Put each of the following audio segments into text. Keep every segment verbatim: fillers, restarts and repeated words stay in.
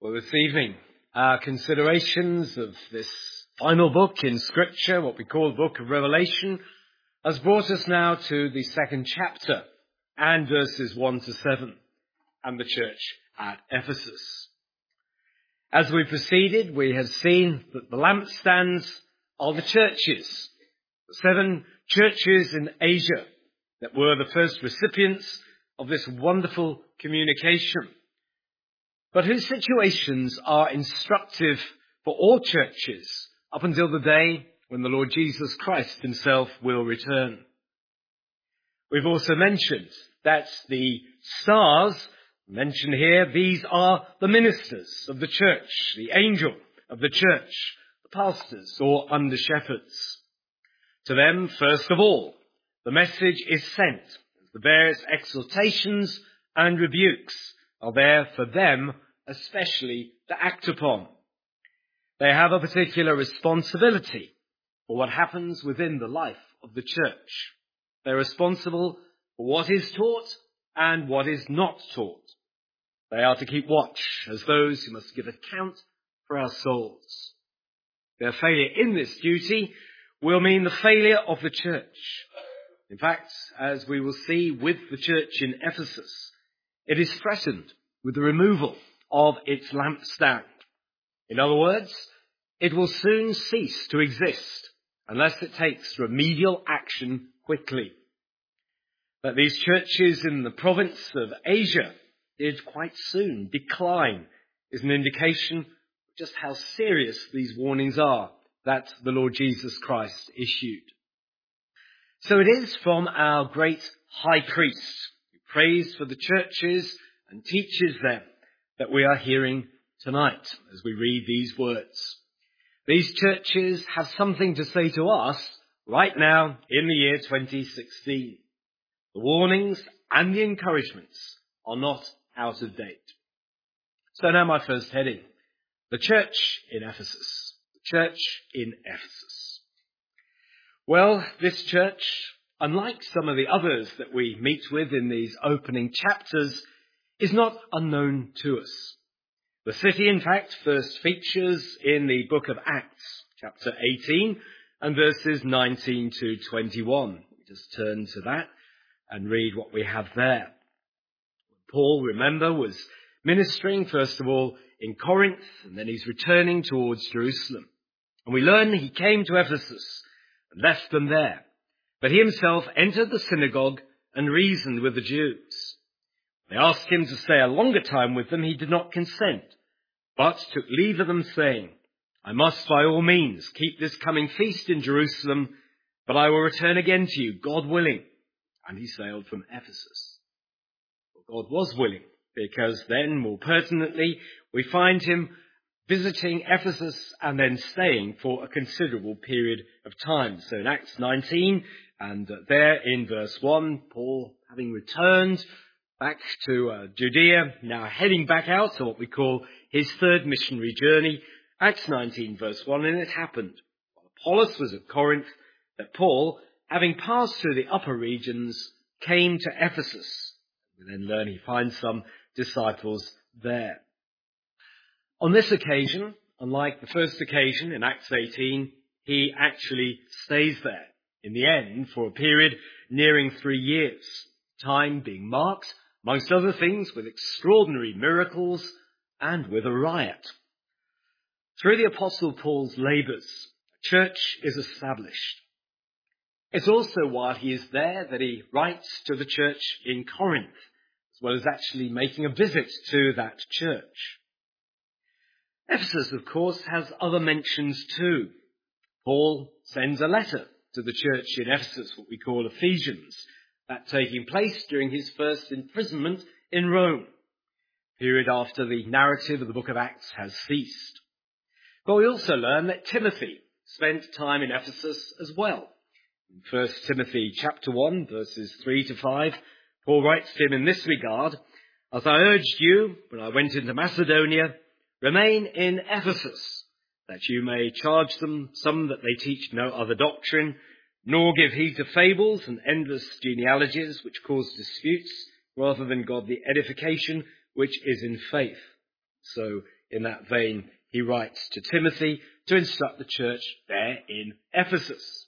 Well, this evening, our considerations of this final book in Scripture, what we call the book of Revelation, has brought us now to the second chapter and verses one to seven, and the church at Ephesus. As we proceeded, we have seen that the lampstands are the churches, the seven churches in Asia that were the first recipients of this wonderful communication, but whose situations are instructive for all churches up until the day when the Lord Jesus Christ himself will return. We've also mentioned that the stars mentioned here, these are the ministers of the church, the angel of the church, the pastors or under shepherds. To them, first of all, the message is sent. The various exhortations and rebukes are there for them especially to act upon. They have a particular responsibility for what happens within the life of the church. They're responsible for what is taught and what is not taught. They are to keep watch as those who must give account for our souls. Their failure in this duty will mean the failure of the church. In fact, as we will see with the church in Ephesus, it is threatened with the removal of its lampstand. In other words, it will soon cease to exist unless it takes remedial action quickly. That these churches in the province of Asia did quite soon decline is an indication of just how serious these warnings are that the Lord Jesus Christ issued. So it is from our great high priest, who prays for the churches and teaches them, that we are hearing tonight as we read these words. These churches have something to say to us right now in the year twenty sixteen. The warnings and the encouragements are not out of date. So now my first heading, the church in Ephesus. The church in Ephesus. Well, this church, unlike some of the others that we meet with in these opening chapters, is not unknown to us. The city, in fact, first features in the book of Acts, chapter eighteen, and verses nineteen to twenty-one. We just turn to that and read what we have there. Paul, remember, was ministering, first of all, in Corinth, and then he's returning towards Jerusalem. And we learn he came to Ephesus and left them there. But he himself entered the synagogue and reasoned with the Jews. They asked him to stay a longer time with them. He did not consent, but took leave of them, saying, I must by all means keep this coming feast in Jerusalem, but I will return again to you, God willing. And he sailed from Ephesus. Well, God was willing, because then, more pertinently, we find him visiting Ephesus and then staying for a considerable period of time. So in Acts nineteen, and there in verse one, Paul, having returned back to uh, Judea, now heading back out to what we call his third missionary journey. Acts nineteen verse one, and it happened, while Apollos was at Corinth, that Paul, having passed through the upper regions, came to Ephesus. We then learn he finds some disciples there. On this occasion, unlike the first occasion in Acts eighteen, he actually stays there, in the end, for a period nearing three years, time being marked, amongst other things, with extraordinary miracles and with a riot. Through the Apostle Paul's labours, a church is established. It's also while he is there that he writes to the church in Corinth, as well as actually making a visit to that church. Ephesus, of course, has other mentions too. Paul sends a letter to the church in Ephesus, what we call Ephesians, that taking place during his first imprisonment in Rome, period after the narrative of the book of Acts has ceased. But we also learn that Timothy spent time in Ephesus as well. In First Timothy chapter one, verses three to five, Paul writes to him in this regard, As I urged you when I went into Macedonia, remain in Ephesus, that you may charge them some that they teach no other doctrine, nor give heed to fables and endless genealogies which cause disputes, rather than godly edification which is in faith. So in that vein, he writes to Timothy to instruct the church there in Ephesus.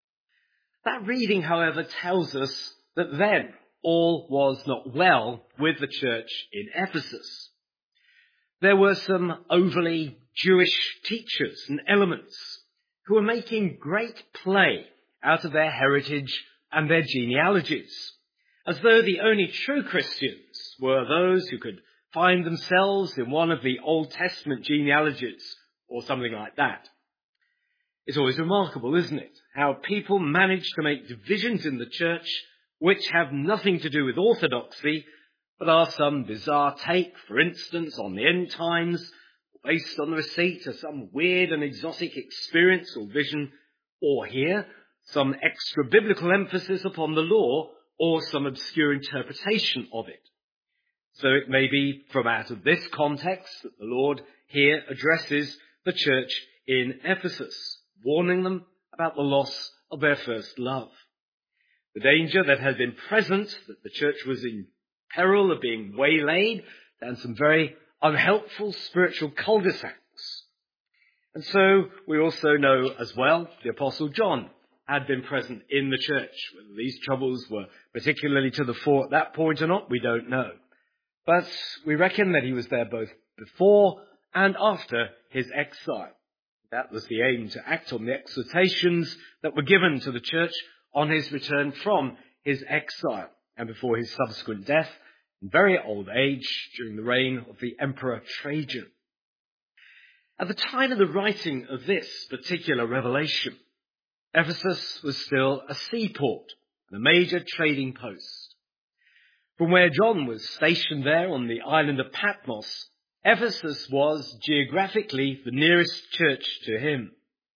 That reading, however, tells us that then all was not well with the church in Ephesus. There were some overly Jewish teachers and elements who were making great play out of their heritage and their genealogies, as though the only true Christians were those who could find themselves in one of the Old Testament genealogies or something like that. It's always remarkable, isn't it, how people manage to make divisions in the church which have nothing to do with orthodoxy, but are some bizarre take, for instance, on the end times, based on the receipt of some weird and exotic experience or vision, or here, some extra-biblical emphasis upon the law, or some obscure interpretation of it. So it may be from out of this context that the Lord here addresses the church in Ephesus, warning them about the loss of their first love. The danger that had been present, that the church was in peril of being waylaid down some very unhelpful spiritual cul-de-sacs. And so we also know as well the Apostle John had been present in the church. Whether these troubles were particularly to the fore at that point or not, we don't know. But we reckon that he was there both before and after his exile. That was the aim, to act on the exhortations that were given to the church on his return from his exile and before his subsequent death in very old age during the reign of the Emperor Trajan. At the time of the writing of this particular revelation, Ephesus was still a seaport and a major trading post. From where John was stationed there on the island of Patmos, Ephesus was geographically the nearest church to him.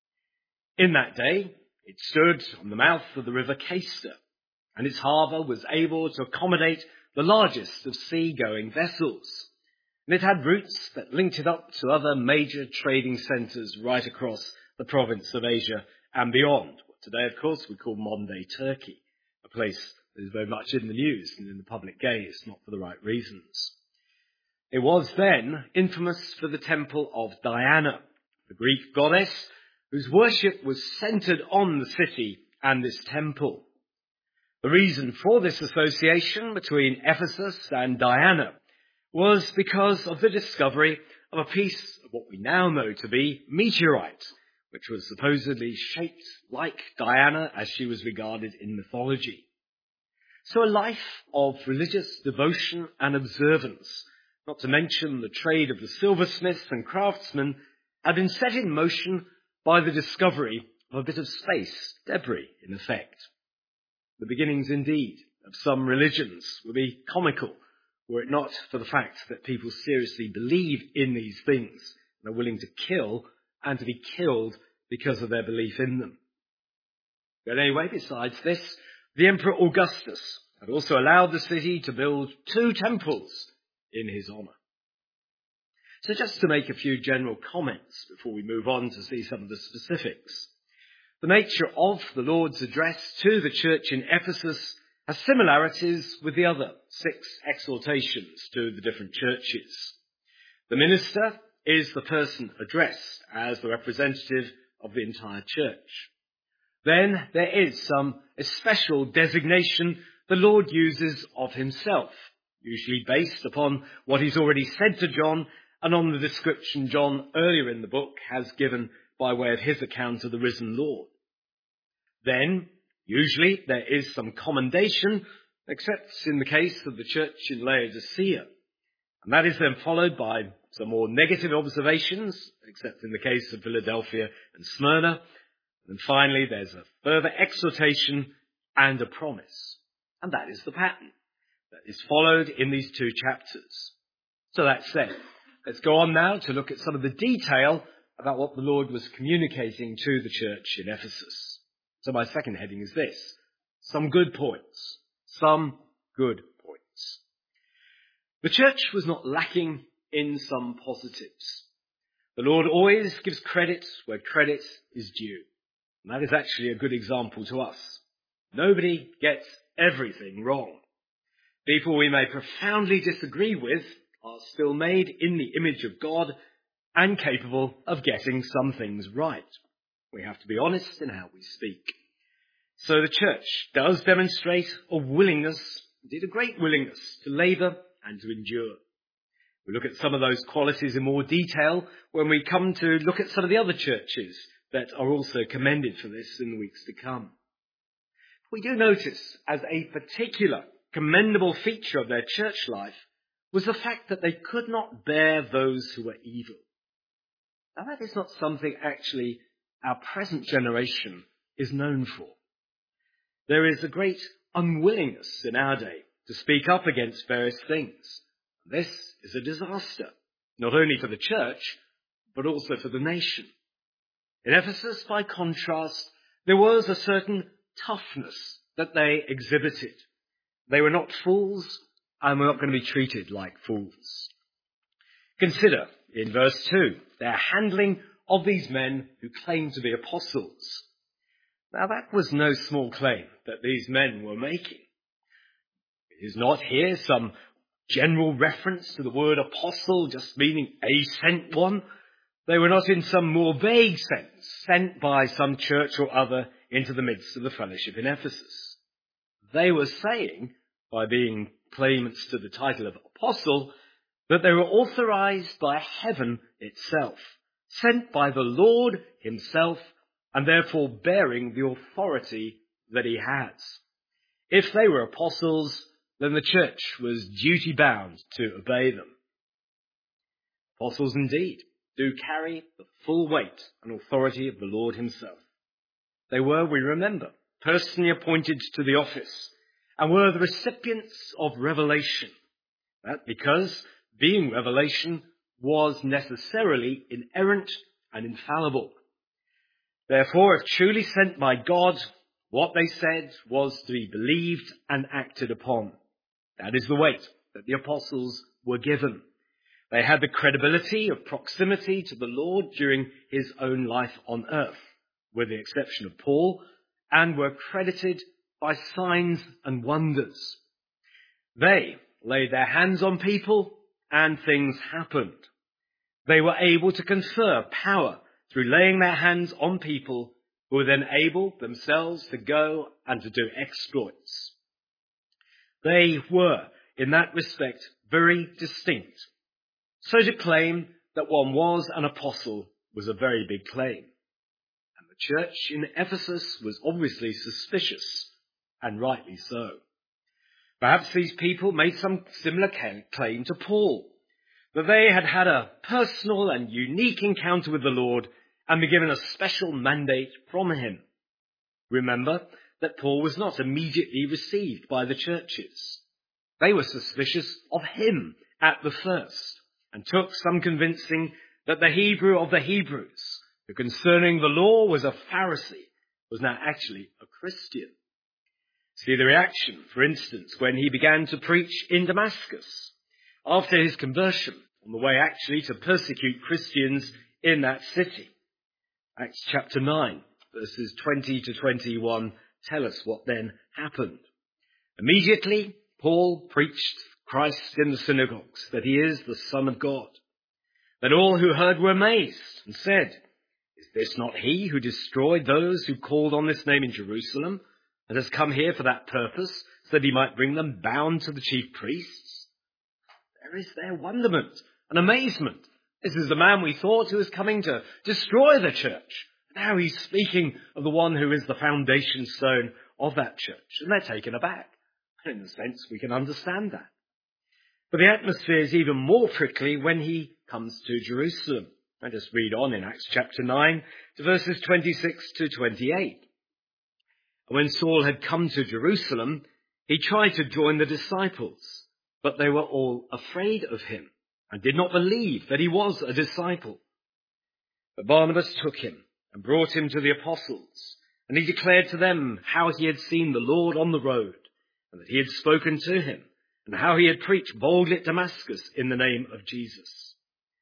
In that day, it stood on the mouth of the river Cayster, and its harbour was able to accommodate the largest of sea-going vessels. And it had routes that linked it up to other major trading centres right across the province of Asia and beyond, what today, of course, we call modern-day Turkey, a place that is very much in the news and in the public gaze, not for the right reasons. It was then infamous for the temple of Diana, the Greek goddess whose worship was centred on the city and this temple. The reason for this association between Ephesus and Diana was because of the discovery of a piece of what we now know to be meteorite, which was supposedly shaped like Diana as she was regarded in mythology. So a life of religious devotion and observance, not to mention the trade of the silversmiths and craftsmen, had been set in motion by the discovery of a bit of space debris, in effect. The beginnings, indeed, of some religions would be comical, were it not for the fact that people seriously believe in these things and are willing to kill and to be killed because of their belief in them. But anyway, besides this, the Emperor Augustus had also allowed the city to build two temples in his honour. So just to make a few general comments before we move on to see some of the specifics. The nature of the Lord's address to the church in Ephesus has similarities with the other six exhortations to the different churches. The minister is the person addressed as the representative of the entire church. Then there is some especial designation the Lord uses of himself, usually based upon what he's already said to John and on the description John earlier in the book has given by way of his account of the risen Lord. Then, usually, there is some commendation, except in the case of the church in Laodicea. And that is then followed by some more negative observations, except in the case of Philadelphia and Smyrna. And finally, there's a further exhortation and a promise. And that is the pattern that is followed in these two chapters. So that said, let's go on now to look at some of the detail about what the Lord was communicating to the church in Ephesus. So my second heading is this: some good points. Some good points. The church was not lacking in some positives. The Lord always gives credit where credit is due. And that is actually a good example to us. Nobody gets everything wrong. People we may profoundly disagree with are still made in the image of God and capable of getting some things right. We have to be honest in how we speak. So the church does demonstrate a willingness, indeed a great willingness, to labour and to endure. We look at some of those qualities in more detail when we come to look at some of the other churches that are also commended for this in the weeks to come. We do notice as a particular commendable feature of their church life was the fact that they could not bear those who were evil. Now that is not something actually our present generation is known for. There is a great unwillingness in our day to speak up against various things. This is a disaster, not only for the church, but also for the nation. In Ephesus, by contrast, there was a certain toughness that they exhibited. They were not fools, and were not going to be treated like fools. Consider, in verse two, their handling of these men who claimed to be apostles. Now that was no small claim that these men were making. It is not here some general reference to the word apostle, just meaning a sent one. They were not in some more vague sense sent by some church or other into the midst of the fellowship in Ephesus. They were saying, by being claimants to the title of apostle, that they were authorized by heaven itself, sent by the Lord himself, and therefore bearing the authority that he has. If they were apostles, then the church was duty-bound to obey them. Apostles indeed do carry the full weight and authority of the Lord himself. They were, we remember, personally appointed to the office and were the recipients of revelation. That because being revelation was necessarily inerrant and infallible. Therefore, if truly sent by God, what they said was to be believed and acted upon. That is the weight that the apostles were given. They had the credibility of proximity to the Lord during his own life on earth, with the exception of Paul, and were credited by signs and wonders. They laid their hands on people and things happened. They were able to confer power through laying their hands on people who were then able themselves to go and to do exploits. They were, in that respect, very distinct. So to claim that one was an apostle was a very big claim. And the church in Ephesus was obviously suspicious, and rightly so. Perhaps these people made some similar claim to Paul, that they had had a personal and unique encounter with the Lord and been given a special mandate from him. Remember that Paul was not immediately received by the churches. They were suspicious of him at the first, and took some convincing that the Hebrew of the Hebrews, who concerning the law was a Pharisee, was now actually a Christian. See the reaction, for instance, when he began to preach in Damascus, after his conversion, on the way actually to persecute Christians in that city. Acts chapter nine, verses twenty to twenty-one, tell us what then happened. Immediately, Paul preached Christ in the synagogues, that he is the Son of God. Then all who heard were amazed and said, "Is this not he who destroyed those who called on this name in Jerusalem, and has come here for that purpose, so that he might bring them bound to the chief priests?" There is their wonderment and amazement. This is the man we thought who was coming to destroy the church. Now he's speaking of the one who is the foundation stone of that church. And they're taken aback. And in a sense, we can understand that. But the atmosphere is even more prickly when he comes to Jerusalem. Let us read on in Acts chapter nine to verses twenty-six to twenty-eight. When Saul had come to Jerusalem, he tried to join the disciples, but they were all afraid of him and did not believe that he was a disciple. But Barnabas took him and brought him to the apostles, and he declared to them how he had seen the Lord on the road, and that he had spoken to him, and how he had preached boldly at Damascus in the name of Jesus.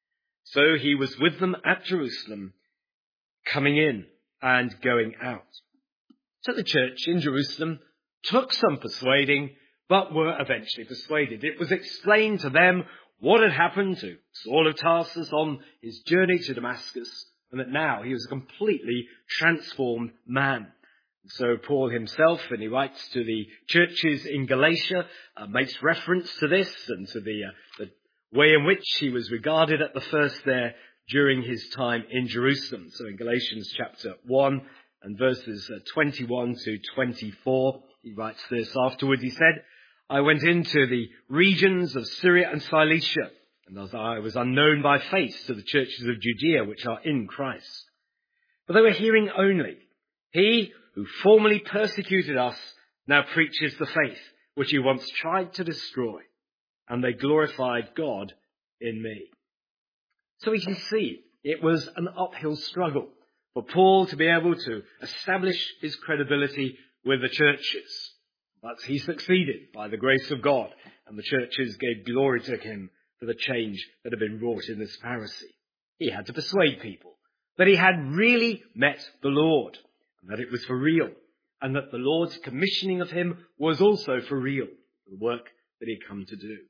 So he was with them at Jerusalem, coming in and going out. So the church in Jerusalem took some persuading, but were eventually persuaded. It was explained to them what had happened to Saul of Tarsus on his journey to Damascus, and that now he was a completely transformed man. And so Paul himself, and he writes to the churches in Galatia, uh, makes reference to this and to the, uh, the way in which he was regarded at the first there during his time in Jerusalem. So in Galatians chapter one and verses uh, twenty-one to twenty-four, he writes this. Afterwards he said, I went into the regions of Syria and Cilicia, and as I was unknown by face to the churches of Judea which are in Christ. But they were hearing only. He who formerly persecuted us now preaches the faith which he once tried to destroy, and they glorified God in me. So we can see it was an uphill struggle for Paul to be able to establish his credibility with the churches. But he succeeded by the grace of God, and the churches gave glory to him for the change that had been wrought in this Pharisee. He had to persuade people that he had really met the Lord, and that it was for real, and that the Lord's commissioning of him was also for real, the work that he had come to do.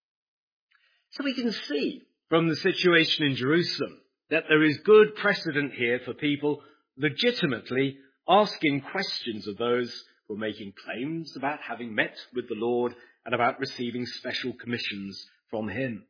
So we can see from the situation in Jerusalem that there is good precedent here for people legitimately asking questions of those who are making claims about having met with the Lord and about receiving special commissions from him.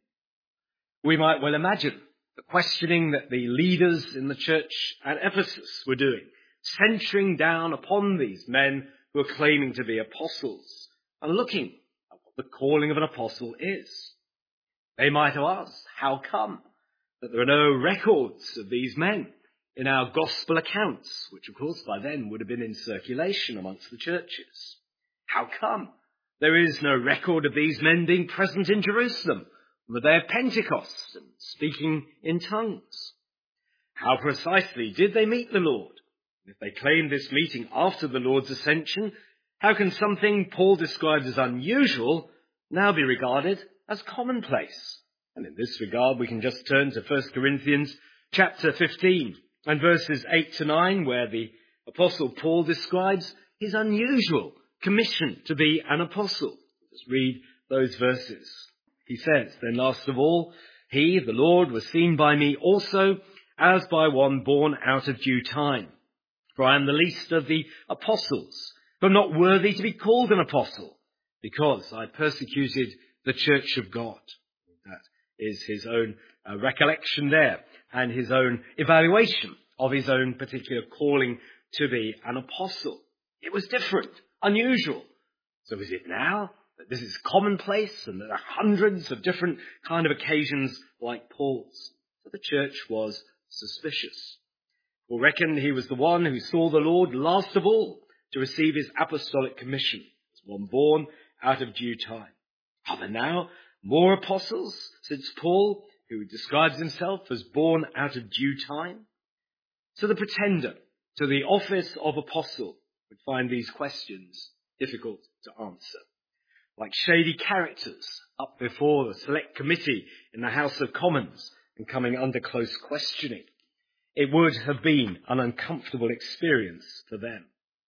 We might well imagine the questioning that the leaders in the church at Ephesus were doing, centering down upon these men who are claiming to be apostles and looking at what the calling of an apostle is. They might have asked, how come that there are no records of these men in our gospel accounts, which of course by then would have been in circulation amongst the churches? How come there is no record of these men being present in Jerusalem on the day of Pentecost and speaking in tongues? How precisely did they meet the Lord? If they claim this meeting after the Lord's ascension, how can something Paul describes as unusual now be regarded as commonplace? And in this regard, we can just turn to First Corinthians chapter fifteen and verses eight to nine, where the Apostle Paul describes his unusual commission to be an apostle. Let's read those verses. He says, Then last of all, he, the Lord, was seen by me also as by one born out of due time. For I am the least of the apostles, but not worthy to be called an apostle, because I persecuted the church of God. That is his own uh, recollection there, and his own evaluation of his own particular calling to be an apostle. It was different, unusual. So is it now that this is commonplace and there are hundreds of different kind of occasions like Paul's? So the church was suspicious. Paul reckoned he was the one who saw the Lord last of all to receive his apostolic commission, as one born out of due time. Are there now more apostles, since Paul, who describes himself as born out of due time? So the pretender to the office of apostle would find these questions difficult to answer. Like shady characters up before the select committee in the House of Commons and coming under close questioning. It would have been an uncomfortable experience for them.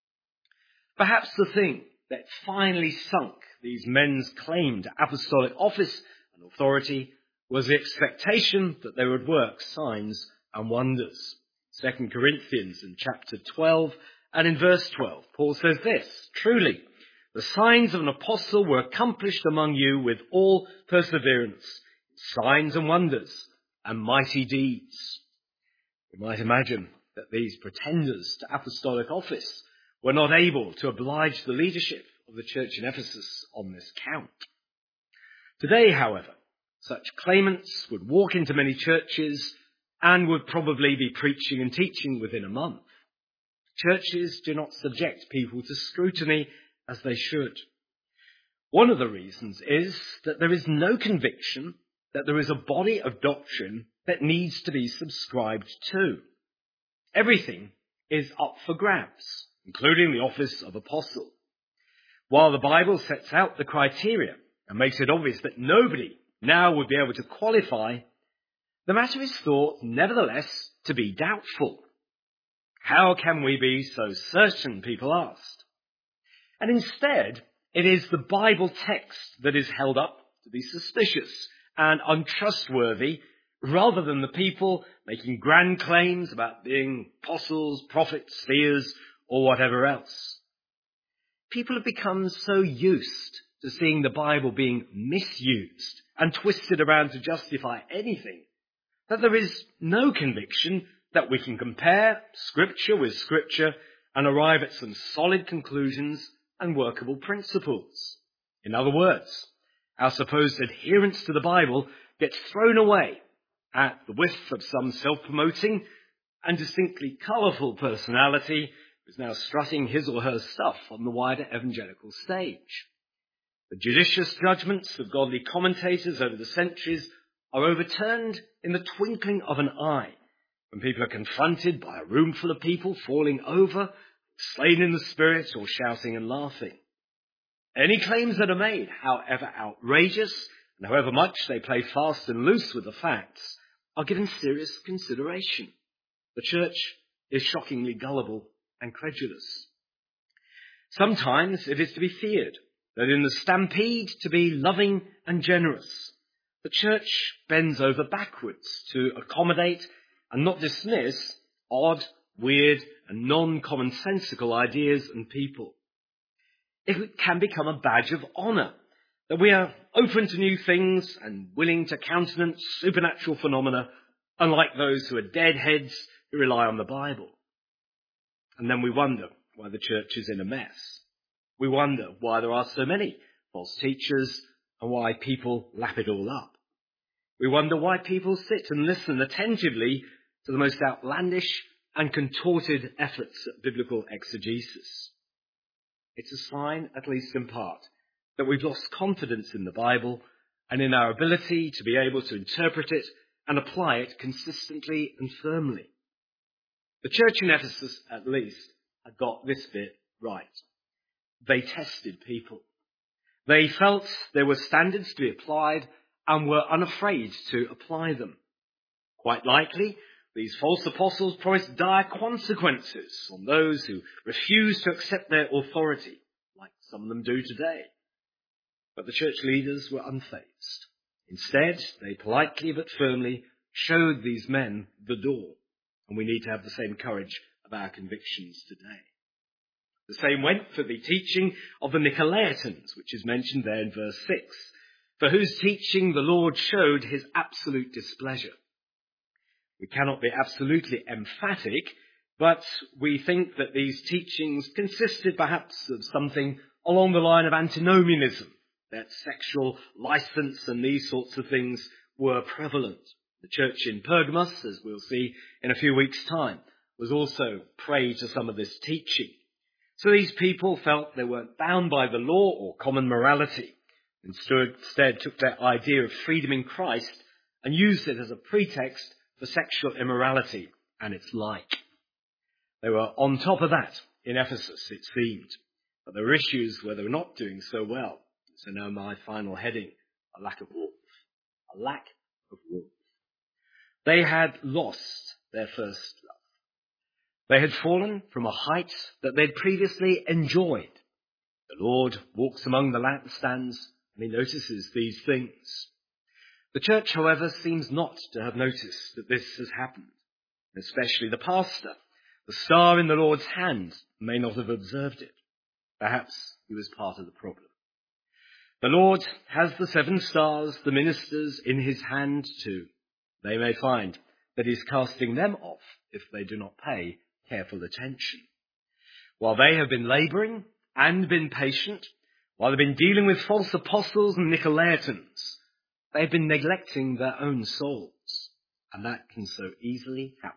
Perhaps the thing that finally sunk these men's claim to apostolic office and authority was the expectation that they would work signs and wonders. Second Corinthians in chapter twelve and in verse twelve, Paul says this, Truly, the signs of an apostle were accomplished among you with all perseverance, signs and wonders and mighty deeds. We might imagine that these pretenders to apostolic office were not able to oblige the leadership of the church in Ephesus on this count. Today, however, such claimants would walk into many churches and would probably be preaching and teaching within a month. Churches do not subject people to scrutiny as they should. One of the reasons is that there is no conviction that there is a body of doctrine that needs to be subscribed to. Everything is up for grabs, including the office of apostle. While the Bible sets out the criteria and makes it obvious that nobody now would be able to qualify, the matter is thought, nevertheless, to be doubtful. How can we be so certain, people asked? And instead, it is the Bible text that is held up to be suspicious and untrustworthy, rather than the people making grand claims about being apostles, prophets, seers, or whatever else. People have become so used to seeing the Bible being misused and twisted around to justify anything that there is no conviction that we can compare Scripture with Scripture and arrive at some solid conclusions and workable principles. In other words, our supposed adherence to the Bible gets thrown away at the whiff of some self-promoting and distinctly colourful personality who is now strutting his or her stuff on the wider evangelical stage. The judicious judgments of godly commentators over the centuries are overturned in the twinkling of an eye when people are confronted by a room full of people falling over, slain in the spirit, or shouting and laughing. Any claims that are made, however outrageous and however much they play fast and loose with the facts, are given serious consideration. The church is shockingly gullible and credulous. Sometimes it is to be feared that in the stampede to be loving and generous, the church bends over backwards to accommodate and not dismiss odd, weird, and non-commonsensical ideas and people. It can become a badge of honour that we are open to new things and willing to countenance supernatural phenomena, unlike those who are deadheads who rely on the Bible. And then we wonder why the church is in a mess. We wonder why there are so many false teachers and why people lap it all up. We wonder why people sit and listen attentively to the most outlandish and contorted efforts at biblical exegesis. It's a sign, at least in part, that we've lost confidence in the Bible and in our ability to be able to interpret it and apply it consistently and firmly. The church in Ephesus, at least, had got this bit right. They tested people. They felt there were standards to be applied and were unafraid to apply them. Quite likely, these false apostles promised dire consequences on those who refused to accept their authority, like some of them do today. But the church leaders were unfazed. Instead, they politely but firmly showed these men the door, and we need to have the same courage of our convictions today. The same went for the teaching of the Nicolaitans, which is mentioned there in verse six, for whose teaching the Lord showed his absolute displeasure. We cannot be absolutely emphatic, but we think that these teachings consisted perhaps of something along the line of antinomianism, that sexual license and these sorts of things were prevalent. The church in Pergamos, as we'll see in a few weeks' time, was also prey to some of this teaching. So these people felt they weren't bound by the law or common morality. Instead, took their idea of freedom in Christ and used it as a pretext for sexual immorality and its like. They were on top of that in Ephesus, it seemed. But there were issues where they were not doing so well. So now my final heading, a lack of warmth. A lack of warmth. They had lost their first love. They had fallen from a height that they'd previously enjoyed. The Lord walks among the lampstands and he notices these things. The church, however, seems not to have noticed that this has happened. Especially the pastor, the star in the Lord's hand, may not have observed it. Perhaps he was part of the problem. The Lord has the seven stars, the ministers, in his hand too. They may find that he's casting them off if they do not pay careful attention. While they have been labouring and been patient, while they've been dealing with false apostles and Nicolaitans, they've been neglecting their own souls, and that can so easily happen.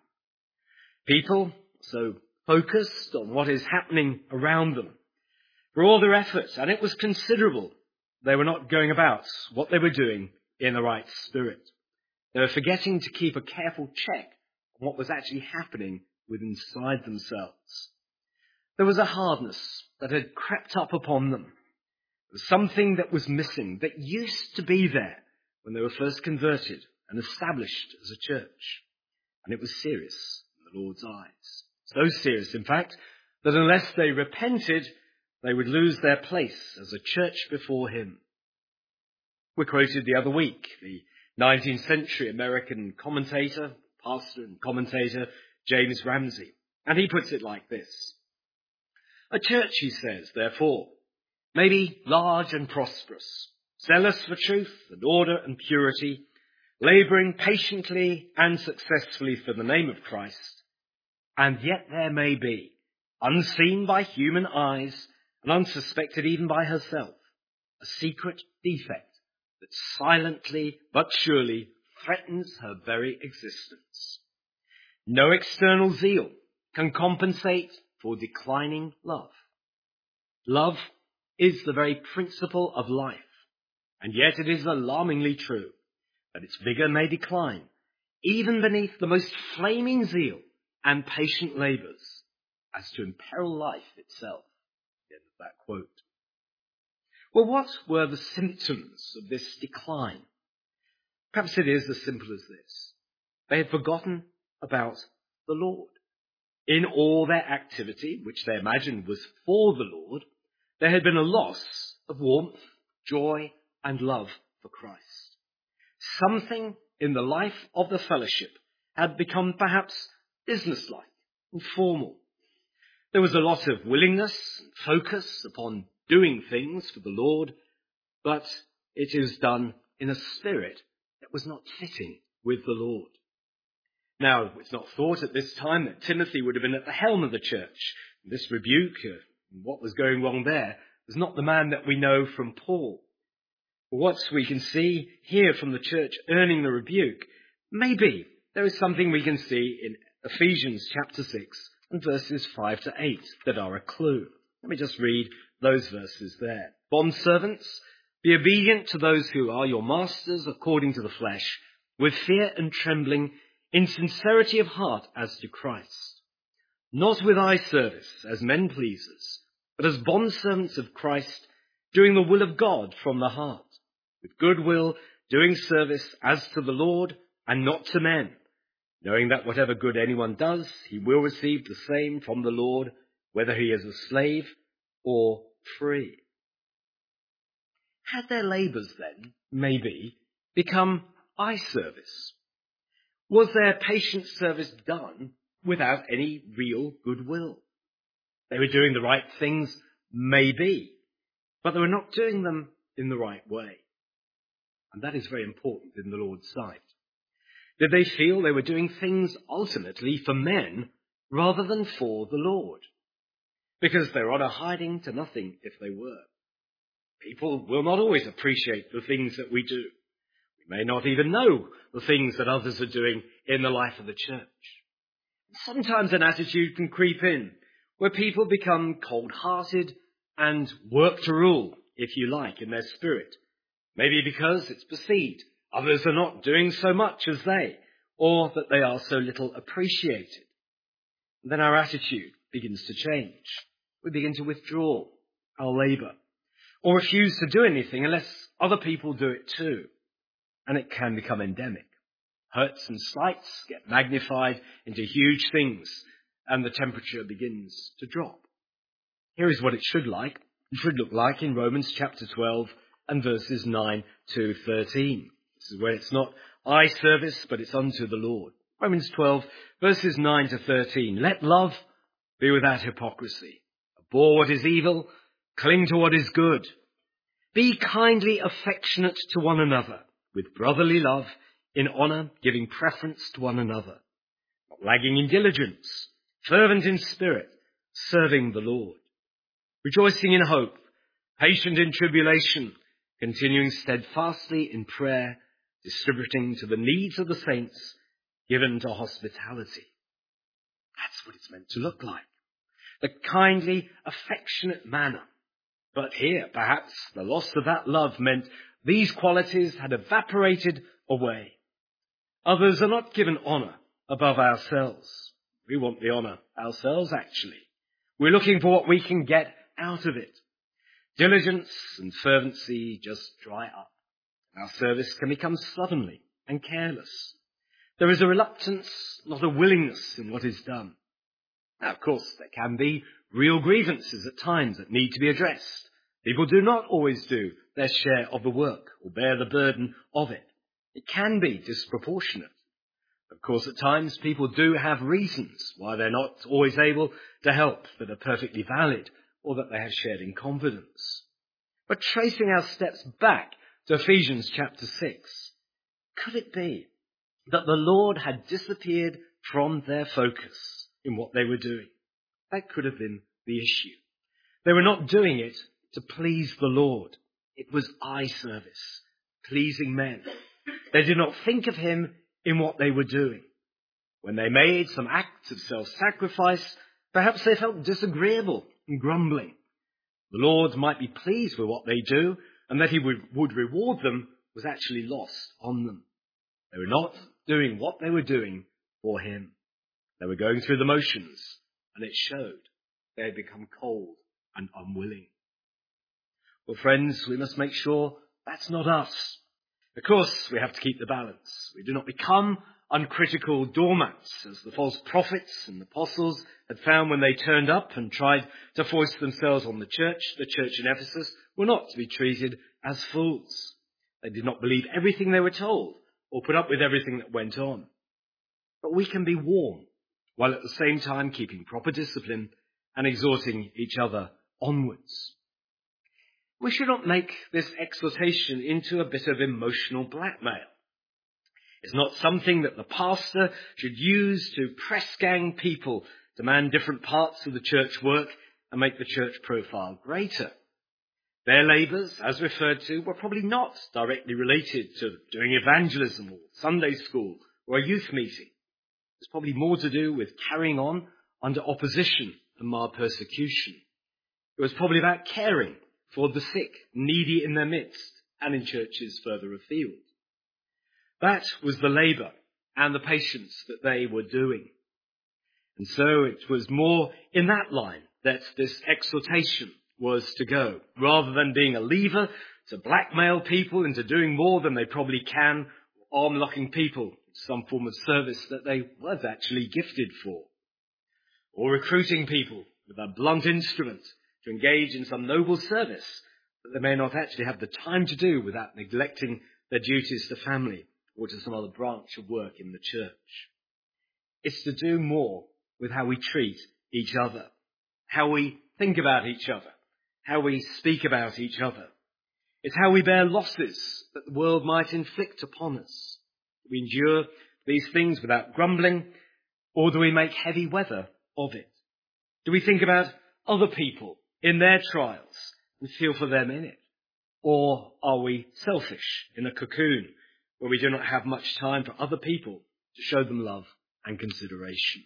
People so focused on what is happening around them, for all their efforts, and it was considerable, they were not going about what they were doing in the right spirit. They were forgetting to keep a careful check on what was actually happening within inside themselves. There was a hardness that had crept up upon them. There was something that was missing, that used to be there when they were first converted and established as a church. And it was serious in the Lord's eyes. So serious, in fact, that unless they repented, they would lose their place as a church before him. were quoted the other week. The nineteenth century American commentator, pastor and commentator, James Ramsey. And he puts it like this. A church, he says, therefore, may be large and prosperous, zealous for truth and order and purity, labouring patiently and successfully for the name of Christ, and yet there may be, unseen by human eyes and unsuspected even by herself, a secret defect that silently but surely threatens her very existence. No external zeal can compensate for declining love. Love is the very principle of life, and yet it is alarmingly true that its vigour may decline, even beneath the most flaming zeal and patient labours, as to imperil life itself. End of that quote. Well, what were the symptoms of this decline? Perhaps it is as simple as this. They had forgotten about the Lord. In all their activity, which they imagined was for the Lord, there had been a loss of warmth, joy, and love for Christ. Something in the life of the fellowship had become perhaps businesslike and formal. There was a lot of willingness and focus upon doing things for the Lord, but it is done in a spirit that was not fitting with the Lord. Now, it's not thought at this time that Timothy would have been at the helm of the church. This rebuke, uh, what was going wrong there, was not the man that we know from Paul. What we can see here from the church earning the rebuke, maybe there is something we can see in Ephesians chapter six and verses five to eight that are a clue. Let me just read those verses there. Bondservants, be obedient to those who are your masters according to the flesh, with fear and trembling, in sincerity of heart as to Christ, not with eye service as men pleasers, but as bondservants of Christ, doing the will of God from the heart, with good will, doing service as to the Lord and not to men, knowing that whatever good anyone does, he will receive the same from the Lord, whether he is a slave or free. Had their labours then, maybe, become eye service? Was their patient service done without any real goodwill? They were doing the right things, maybe, but they were not doing them in the right way. And that is very important in the Lord's sight. Did they feel they were doing things ultimately for men rather than for the Lord? Because they're on a hiding to nothing if they were. People will not always appreciate the things that we do. We may not even know the things that others are doing in the life of the church. Sometimes an attitude can creep in where people become cold-hearted and work to rule, if you like, in their spirit. Maybe because it's perceived others are not doing so much as they, or that they are so little appreciated. And then our attitude begins to change. We begin to withdraw our labour, or refuse to do anything unless other people do it too. And it can become endemic. Hurts and slights get magnified into huge things, and the temperature begins to drop. Here is what it should like. It should look like in Romans chapter twelve and verses nine to thirteen. This is where it's not eye service, but it's unto the Lord. Romans twelve, verses nine to thirteen. Let love be without hypocrisy. Abhor what is evil, cling to what is good. Be kindly affectionate to one another, with brotherly love, in honour, giving preference to one another, not lagging in diligence, fervent in spirit, serving the Lord, rejoicing in hope, patient in tribulation, continuing steadfastly in prayer, distributing to the needs of the saints, given to hospitality. That's what it's meant to look like. The kindly, affectionate manner. But here, perhaps, the loss of that love meant these qualities had evaporated away. Others are not given honour above ourselves. We want the honour ourselves, actually. We're looking for what we can get out of it. Diligence and fervency just dry up. Our service can become slovenly and careless. There is a reluctance, not a willingness in what is done. Now, of course, there can be real grievances at times that need to be addressed. People do not always do their share of the work or bear the burden of it. It can be disproportionate. Of course, at times people do have reasons why they're not always able to help that are perfectly valid or that they have shared in confidence. But tracing our steps back to Ephesians chapter six, could it be that the Lord had disappeared from their focus in what they were doing? That could have been the issue. They were not doing it to please the Lord. It was eye service, pleasing men. They did not think of him in what they were doing. When they made some acts of self-sacrifice, perhaps they felt disagreeable and grumbling. The Lord might be pleased with what they do, and that he would, would reward them was actually lost on them. They were not doing what they were doing for him. They were going through the motions, and it showed. They had become cold and unwilling. Well, friends, we must make sure that's not us. Of course, we have to keep the balance. We do not become uncritical doormats, as the false prophets and apostles had found when they turned up and tried to foist themselves on the church. The church in Ephesus were not to be treated as fools. They did not believe everything they were told or put up with everything that went on. But we can be warm, while at the same time keeping proper discipline and exhorting each other onwards. We should not make this exhortation into a bit of emotional blackmail. It's not something that the pastor should use to press gang people, demand different parts of the church work and make the church profile greater. Their labours, as referred to, were probably not directly related to doing evangelism or Sunday school or a youth meeting. It's probably more to do with carrying on under opposition and mild persecution. It was probably about caring for the sick, needy in their midst, and in churches further afield. That was the labour and the patience that they were doing. And so it was more in that line that this exhortation was to go, rather than being a lever to blackmail people into doing more than they probably can, or arm-locking people in some form of service that they weren't actually gifted for, or recruiting people with a blunt instrument to engage in some noble service that they may not actually have the time to do without neglecting their duties to family or to some other branch of work in the church. It's to do more with how we treat each other, how we think about each other, how we speak about each other. It's how we bear losses that the world might inflict upon us. Do we endure these things without grumbling, or do we make heavy weather of it? Do we think about other people in their trials and feel for them in it? Or are we selfish in a cocoon where we do not have much time for other people to show them love and consideration?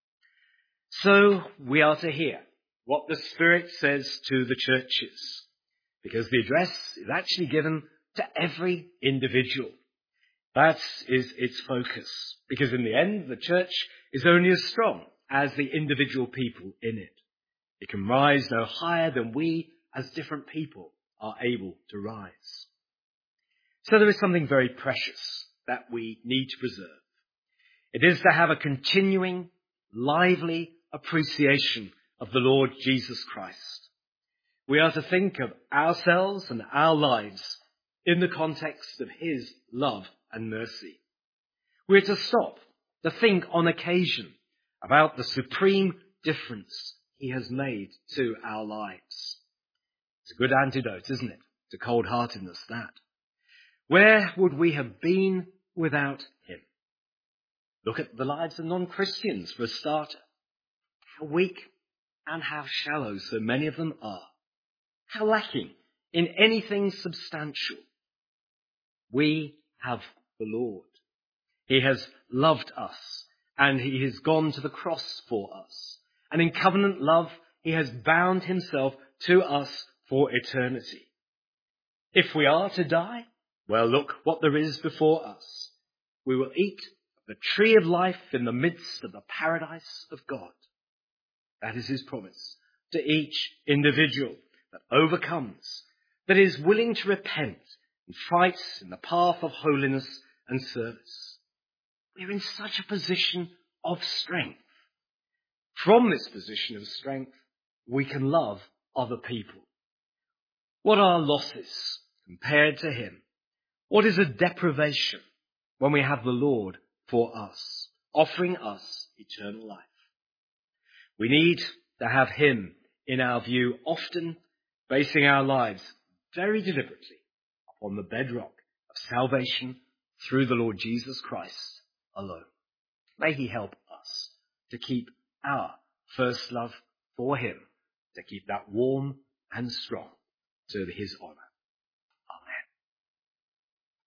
So we are to hear what the Spirit says to the churches, because the address is actually given to every individual. That is its focus, because in the end, the church is only as strong as the individual people in it. It can rise no higher than we as different people are able to rise. So there is something very precious that we need to preserve. It is to have a continuing, lively appreciation of the Lord Jesus Christ. We are to think of ourselves and our lives in the context of his love and mercy. We are to stop to think on occasion about the supreme difference he has made to our lives. It's a good antidote, isn't it, to cold-heartedness, that. Where would we have been without him? Look at the lives of non-Christians for a starter. How weak and how shallow so many of them are. How lacking in anything substantial. We have the Lord. He has loved us, and he has gone to the cross for us. And in covenant love, he has bound himself to us for eternity. If we are to die, well, look what there is before us. We will eat the tree of life in the midst of the paradise of God. That is his promise to each individual that overcomes, that is willing to repent and fight in the path of holiness and service. We are in such a position of strength. From this position of strength, we can love other people. What are losses compared to him? What is a deprivation when we have the Lord for us, offering us eternal life? We need to have him in our view, often basing our lives very deliberately upon the bedrock of salvation through the Lord Jesus Christ alone. May he help us to keep our first love for him, to keep that warm and strong to his honour.